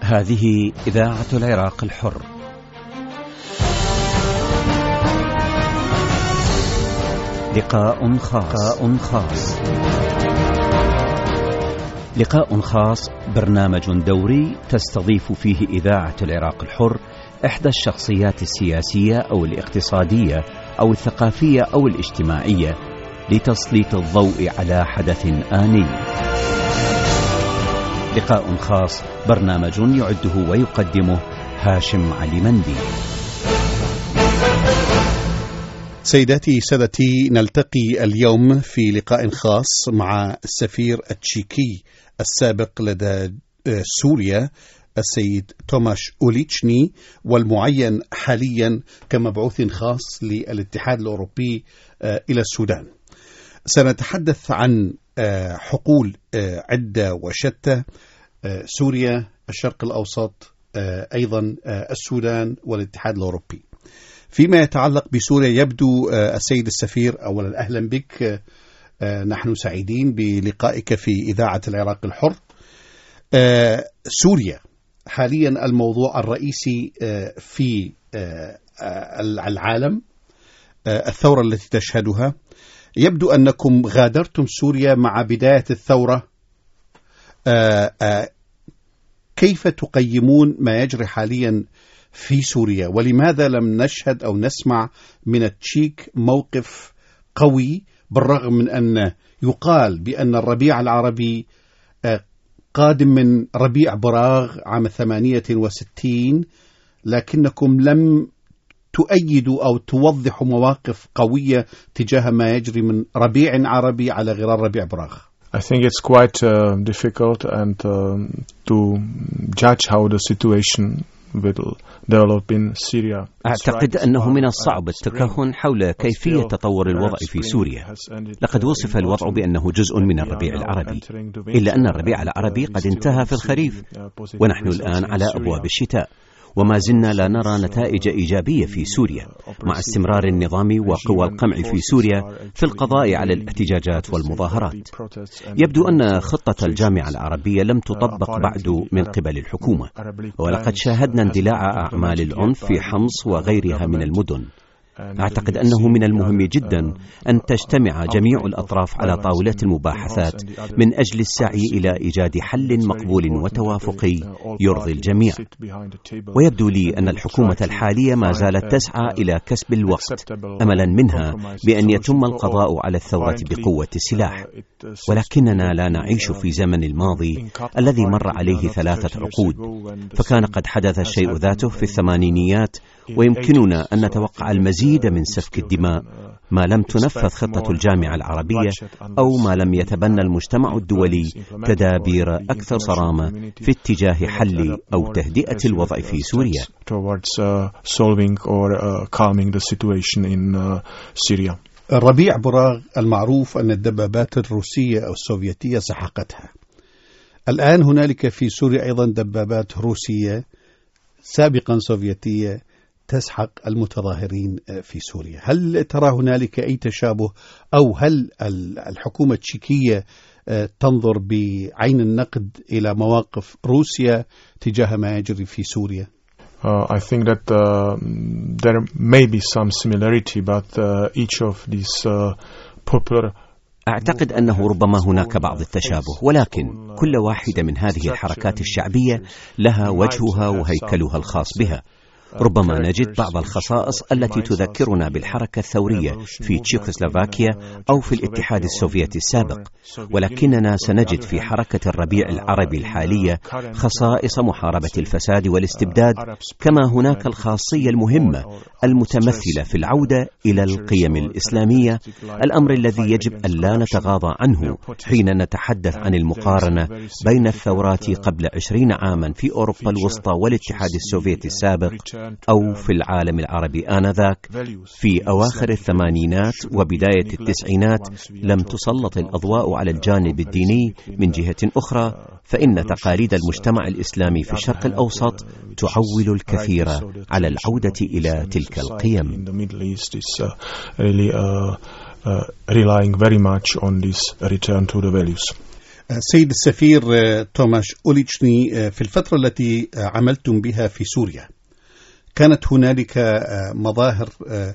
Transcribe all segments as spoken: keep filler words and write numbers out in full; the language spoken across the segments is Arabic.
هذه إذاعة العراق الحر. لقاء خاص. لقاء خاص لقاء خاص برنامج دوري تستضيف فيه إذاعة العراق الحر إحدى الشخصيات السياسية أو الاقتصادية أو الثقافية أو الاجتماعية لتسليط الضوء على حدث آني. لقاء خاص برنامج يعده ويقدمه هاشم علي مندي. سيداتي سادتي، نلتقي اليوم في لقاء خاص مع السفير التشيكي السابق لدى سوريا السيد توماش أوليتشني، والمعين حاليا كمبعوث خاص للاتحاد الأوروبي إلى السودان. سنتحدث عن حقول عدة وشتى: سوريا، الشرق الأوسط، أيضا السودان والاتحاد الأوروبي. فيما يتعلق بسوريا، يبدو السيد السفير أولا أهلا بك، نحن سعيدين بلقائك في إذاعة العراق الحر. سوريا حاليا الموضوع الرئيسي في العالم، الثورة التي تشهدها. يبدو أنكم غادرتم سوريا مع بداية الثورة. كيف تقيمون ما يجري حاليا في سوريا، ولماذا لم نشهد أو نسمع من التشيك موقف قوي، بالرغم من أن يقال بأن الربيع العربي قادم من ربيع براغ عام ثمانية وستين، لكنكم لم تؤيدوا أو توضحوا مواقف قوية تجاه ما يجري من ربيع عربي على غرار ربيع براغ. I think it's quite uh, difficult and uh, to judge how the situation will develop in Syria. أعتقد أنه من الصعب التكهن حول كيفية تطور الوضع في سوريا. لقد وصف الوضع بأنه جزء من الربيع العربي، إلا أن الربيع العربي قد انتهى في الخريف، ونحن الآن على أبواب الشتاء، وما زلنا لا نرى نتائج إيجابية في سوريا، مع استمرار النظام وقوى القمع في سوريا في القضاء على الاحتجاجات والمظاهرات. يبدو أن خطة الجامعة العربية لم تطبق بعد من قبل الحكومة، ولقد شاهدنا اندلاع أعمال العنف في حمص وغيرها من المدن. أعتقد أنه من المهم جدا أن تجتمع جميع الأطراف على طاولة المباحثات من أجل السعي إلى إيجاد حل مقبول وتوافقي يرضي الجميع. ويبدو لي أن الحكومة الحالية ما زالت تسعى إلى كسب الوقت، أملا منها بأن يتم القضاء على الثورة بقوة السلاح. ولكننا لا نعيش في زمن الماضي الذي مر عليه ثلاثة عقود، فكان قد حدث الشيء ذاته في الثمانينيات، ويمكننا أن نتوقع المزيد من سفك الدماء ما لم تنفذ خطة الجامعة العربية، أو ما لم يتبنى المجتمع الدولي تدابير أكثر صرامة في اتجاه حل أو تهدئة الوضع في سوريا. الربيع براغ المعروف أن الدبابات الروسية أو السوفيتية سحقتها. الآن هنالك في سوريا أيضا دبابات روسية سابقا سوفيتية تسحق المتظاهرين في سوريا. هل ترى هنالك أي تشابه، أو هل الحكومة التشيكية تنظر بعين النقد إلى مواقف روسيا تجاه ما يجري في سوريا؟ Uh, I think that uh, there may be some similarity, but uh, each of these uh, popular أعتقد أنه ربما هناك بعض التشابه، ولكن كل واحدة من هذه الحركات الشعبية لها وجهها وهيكلها الخاص بها. ربما نجد بعض الخصائص التي تذكرنا بالحركة الثورية في تشيكوسلوفاكيا أو في الاتحاد السوفيتي السابق، ولكننا سنجد في حركة الربيع العربي الحالية خصائص محاربة الفساد والاستبداد، كما هناك الخاصية المهمة المتمثلة في العودة إلى القيم الإسلامية، الأمر الذي يجب أن لا نتغاضى عنه حين نتحدث عن المقارنة بين الثورات قبل عشرين عاما في أوروبا الوسطى والاتحاد السوفيتي السابق، أو في العالم العربي آنذاك. في أواخر الثمانينات وبداية التسعينات لم تسلط الأضواء على الجانب الديني. من جهة أخرى، فإن تقاليد المجتمع الإسلامي في الشرق الأوسط تعول الكثير على العودة إلى تلك القيم. relying very much on this return to the values. سيد السفير توماش أوليتشني، في الفترة التي عملتم بها في سوريا كانت هنالك مظاهر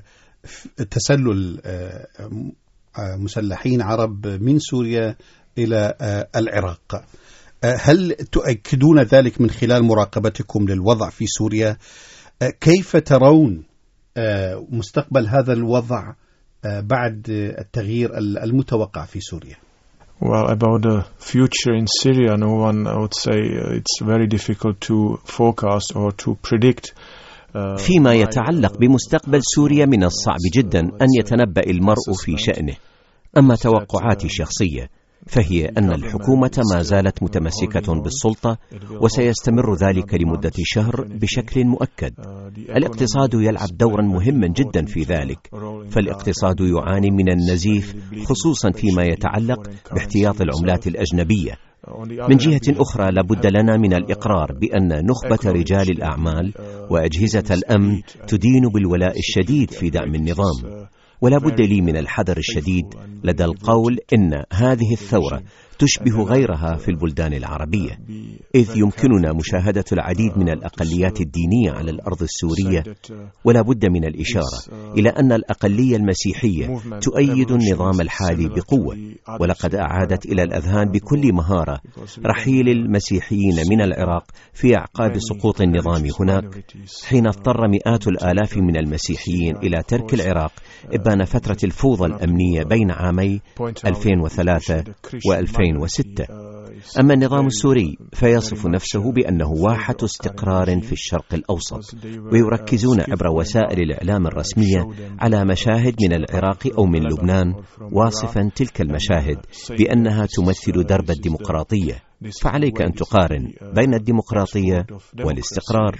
تسلل مسلحين عرب من سوريا إلى العراق. هل تؤكدون ذلك من خلال مراقبتكم للوضع في سوريا؟ كيف ترون مستقبل هذا الوضع بعد التغيير المتوقع في سوريا؟ Well, about the future in Syria, no one, I would say, it's very difficult to forecast or to predict. فيما يتعلق بمستقبل سوريا من الصعب جدا أن يتنبأ المرء في شأنه. أما توقعاتي الشخصية فهي أن الحكومة ما زالت متمسكة بالسلطة، وسيستمر ذلك لمدة شهر بشكل مؤكد. الاقتصاد يلعب دورا مهما جدا في ذلك، فالاقتصاد يعاني من النزيف خصوصا فيما يتعلق باحتياط العملات الأجنبية. من جهة أخرى لابد لنا من الإقرار بأن نخبة رجال الأعمال وأجهزة الأمن تدين بالولاء الشديد في دعم النظام، ولا بد لي من الحذر الشديد لدى القول إن هذه الثورة تشبه غيرها في البلدان العربية، إذ يمكننا مشاهدة العديد من الأقليات الدينية على الأرض السورية، ولا بد من الإشارة إلى أن الأقلية المسيحية تؤيد النظام الحالي بقوة، ولقد أعادت إلى الأذهان بكل مهارة رحيل المسيحيين من العراق في أعقاب سقوط النظام هناك، حين اضطر مئات الآلاف من المسيحيين إلى ترك العراق إبان فترة الفوضى الأمنية بين عامي ألفين وثلاثة وألفين وستة. أما النظام السوري فيصف نفسه بأنه واحة استقرار في الشرق الأوسط، ويركزون عبر وسائل الإعلام الرسمية على مشاهد من العراق أو من لبنان، واصفا تلك المشاهد بأنها تمثل درب الديمقراطية. فعليك أن تقارن بين الديمقراطية والاستقرار.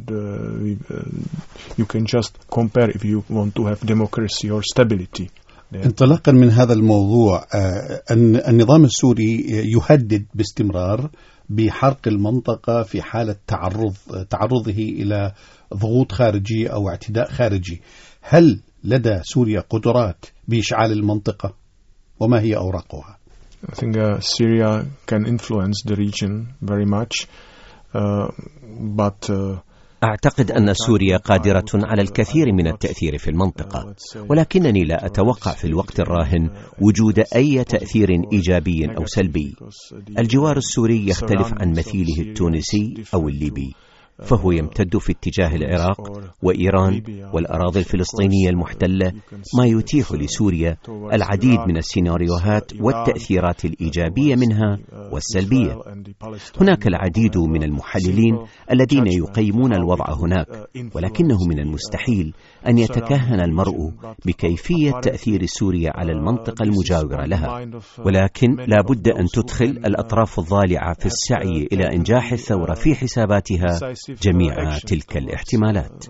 انطلاقا من هذا الموضوع، أن النظام السوري يهدد باستمرار بحرق المنطقة في حالة تعرض تعرضه إلى ضغوط خارجية أو اعتداء خارجي. هل لدى سوريا قدرات بإشعال المنطقة، وما هي أوراقها؟ I think uh, Syria can influence the region very much, uh, but uh, أعتقد أن سوريا قادرة على الكثير من التأثير في المنطقة، ولكنني لا أتوقع في الوقت الراهن وجود أي تأثير إيجابي أو سلبي. الجوار السوري يختلف عن مثيله التونسي أو الليبي، فهو يمتد في اتجاه العراق وإيران والأراضي الفلسطينية المحتلة، ما يتيح لسوريا العديد من السيناريوهات والتأثيرات الإيجابية منها والسلبية. هناك العديد من المحللين الذين يقيمون الوضع هناك، ولكنه من المستحيل أن يتكهن المرء بكيفية تأثير سوريا على المنطقة المجاورة لها، ولكن لا بد أن تدخل الأطراف الضالعة في السعي إلى إنجاح الثورة في حساباتها جميع تلك الاحتمالات.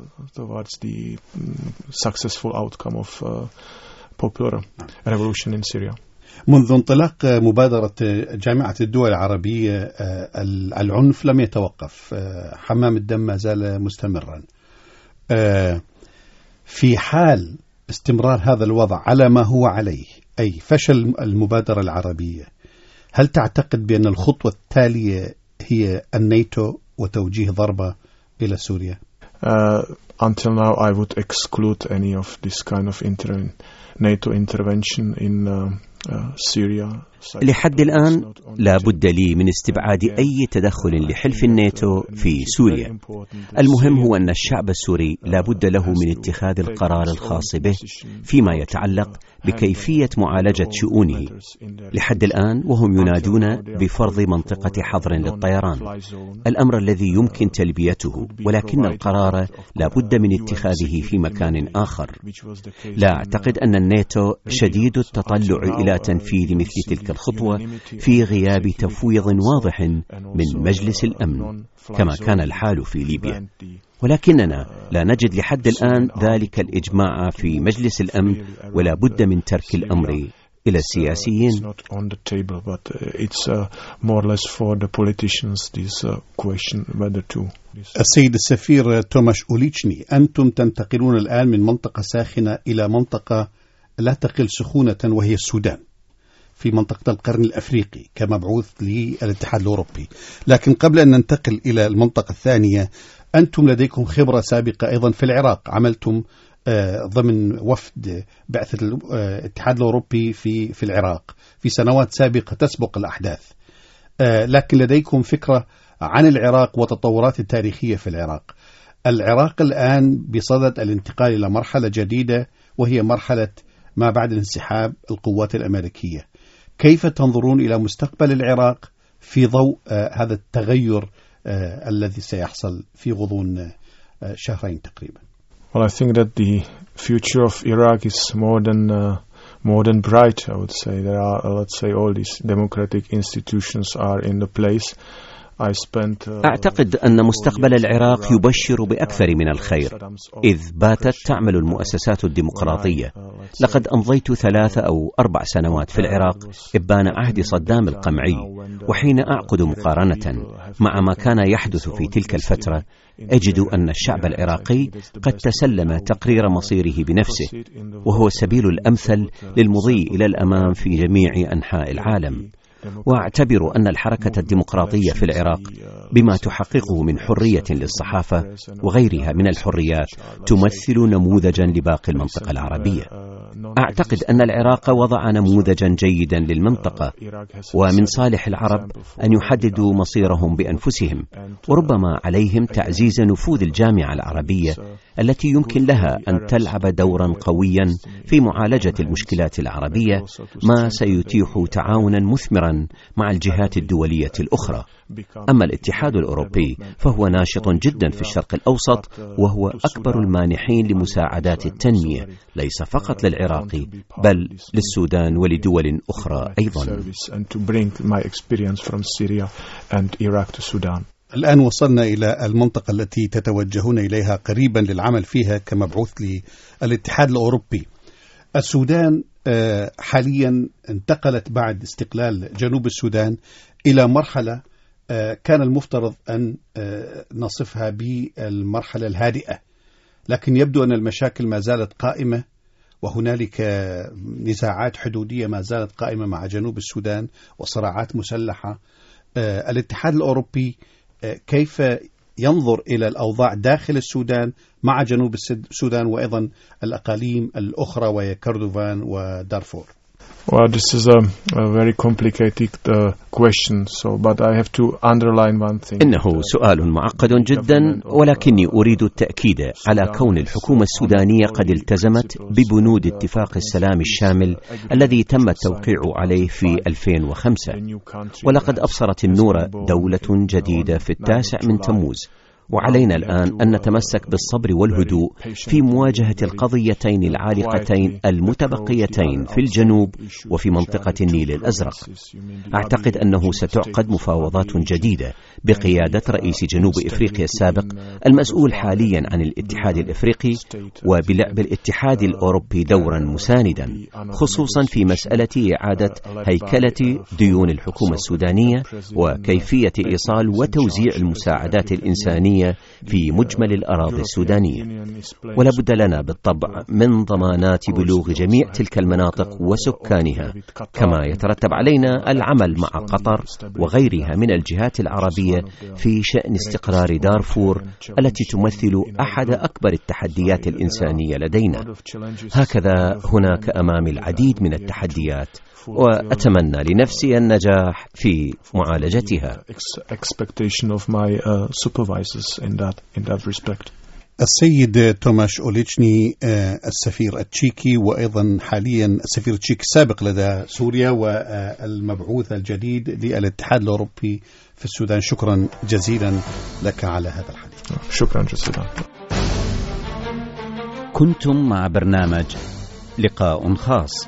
منذ انطلاق مبادرة جامعة الدول العربية العنف لم يتوقف، حمام الدم ما زال مستمرا. في حال استمرار هذا الوضع على ما هو عليه، أي فشل المبادرة العربية، هل تعتقد بأن الخطوة التالية هي الناتو وتوجيه ضربة إلى سوريا؟ Uh, until now I would exclude any of this kind of inter- NATO intervention in uh, uh, Syria. لحد الآن لا بد لي من استبعاد أي تدخل لحلف الناتو في سوريا. المهم هو أن الشعب السوري لا بد له من اتخاذ القرار الخاص به فيما يتعلق بكيفية معالجة شؤونه. لحد الآن وهم ينادون بفرض منطقة حظر للطيران، الأمر الذي يمكن تلبيته، ولكن القرار لا بد من اتخاذه في مكان آخر. لا أعتقد أن الناتو شديد التطلع إلى تنفيذ مثل تلك الخطوة في غياب تفويض واضح من مجلس الأمن كما كان الحال في ليبيا، ولكننا لا نجد لحد الآن ذلك الإجماع في مجلس الأمن، ولا بد من ترك الأمر إلى السياسيين. السيد السفير توماش أوليتشني، أنتم تنتقلون الآن من منطقة ساخنة إلى منطقة لا تقل سخونة وهي السودان. في منطقة القرن الأفريقي كمبعوث للاتحاد الأوروبي. لكن قبل أن ننتقل إلى المنطقة الثانية، أنتم لديكم خبرة سابقة أيضا في العراق، عملتم ضمن وفد بعثة الاتحاد الأوروبي في في العراق في سنوات سابقة تسبق الأحداث، لكن لديكم فكرة عن العراق وتطورات التاريخية في العراق. العراق الآن بصدد الانتقال إلى مرحلة جديدة، وهي مرحلة ما بعد انسحاب القوات الأمريكية. كيف تنظرون إلى مستقبل العراق في ضوء هذا التغير الذي سيحصل في غضون شهرين تقريبا؟ Well, I think that the future of Iraq is more than uh, more than bright. I would say there are, uh, let's say, all these democratic institutions are in the place. أعتقد أن مستقبل العراق يبشر بأكثر من الخير، إذ باتت تعمل المؤسسات الديمقراطية. لقد أمضيت ثلاث أو أربع سنوات في العراق إبان عهد صدام القمعي، وحين أعقد مقارنة مع ما كان يحدث في تلك الفترة أجد أن الشعب العراقي قد تسلم تقرير مصيره بنفسه، وهو السبيل الأمثل للمضي إلى الأمام في جميع أنحاء العالم. وأعتبر أن الحركة الديمقراطية في العراق بما تحققه من حرية للصحافة وغيرها من الحريات تمثل نموذجا لباقي المنطقة العربية. أعتقد أن العراق وضع نموذجا جيدا للمنطقة، ومن صالح العرب أن يحددوا مصيرهم بأنفسهم، وربما عليهم تعزيز نفوذ الجامعة العربية التي يمكن لها أن تلعب دورا قويا في معالجة المشكلات العربية، ما سيتيح تعاونا مثمرا مع الجهات الدولية الأخرى. أما الاتحاد الأوروبي فهو ناشط جدا في الشرق الأوسط، وهو أكبر المانحين لمساعدات التنمية ليس فقط للعراق بل للسودان ولدول أخرى أيضا. الآن وصلنا إلى المنطقة التي تتوجهون إليها قريبا للعمل فيها كمبعوث للاتحاد الأوروبي. السودان حاليا انتقلت بعد استقلال جنوب السودان إلى مرحلة كان المفترض أن نصفها بالمرحلة الهادئة، لكن يبدو أن المشاكل ما زالت قائمة، وهنالك نزاعات حدودية ما زالت قائمة مع جنوب السودان وصراعات مسلحة. الاتحاد الأوروبي كيف ينظر إلى الأوضاع داخل السودان مع جنوب السودان وأيضا الأقاليم الأخرى وهي كردفان ودارفور؟ Well, this is a, a very complicated uh, question, so but I have to underline one thing. إنه سؤال معقد جدا، ولكني أريد التأكيد على كون الحكومة السودانية قد التزمت ببنود اتفاق السلام الشامل الذي تم التوقيع عليه في ألفين وخمسة، ولقد أبصرت النور دولة جديدة في التاسع من تموز، وعلينا الآن أن نتمسك بالصبر والهدوء في مواجهة القضيتين العالقتين المتبقيتين في الجنوب وفي منطقة النيل الأزرق. أعتقد أنه ستعقد مفاوضات جديدة بقيادة رئيس جنوب إفريقيا السابق المسؤول حاليا عن الاتحاد الإفريقي، وبلعب الاتحاد الأوروبي دورا مساندا، خصوصا في مسألة إعادة هيكلة ديون الحكومة السودانية وكيفية إيصال وتوزيع المساعدات الإنسانية في مجمل الأراضي السودانية. ولا بد لنا بالطبع من ضمانات بلوغ جميع تلك المناطق وسكانها، كما يترتب علينا العمل مع قطر وغيرها من الجهات العربية في شأن استقرار دارفور التي تمثل أحد أكبر التحديات الإنسانية لدينا. هكذا هناك أمامي العديد من التحديات، وأتمنى لنفسي النجاح في معالجتها. السيد توماش أوليتشني السفير التشيكي، وأيضا حاليا السفير التشيكي السابق لدى سوريا والمبعوث الجديد للاتحاد الأوروبي في السودان، شكرا جزيلا لك على هذا الحديث. شكرا جزيلا. كنتم مع برنامج لقاء خاص.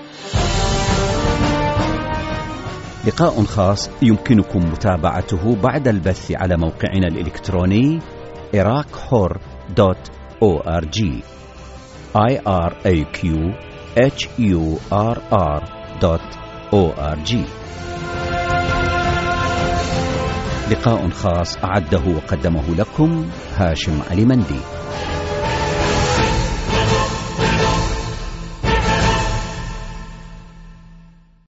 لقاء خاص يمكنكم متابعته بعد البث على موقعنا الإلكتروني إراك حر دوت أو آر جي I R A Q H U R R دوت أو آر جي. لقاء خاص أعده وقدمه لكم هاشم علي مندي.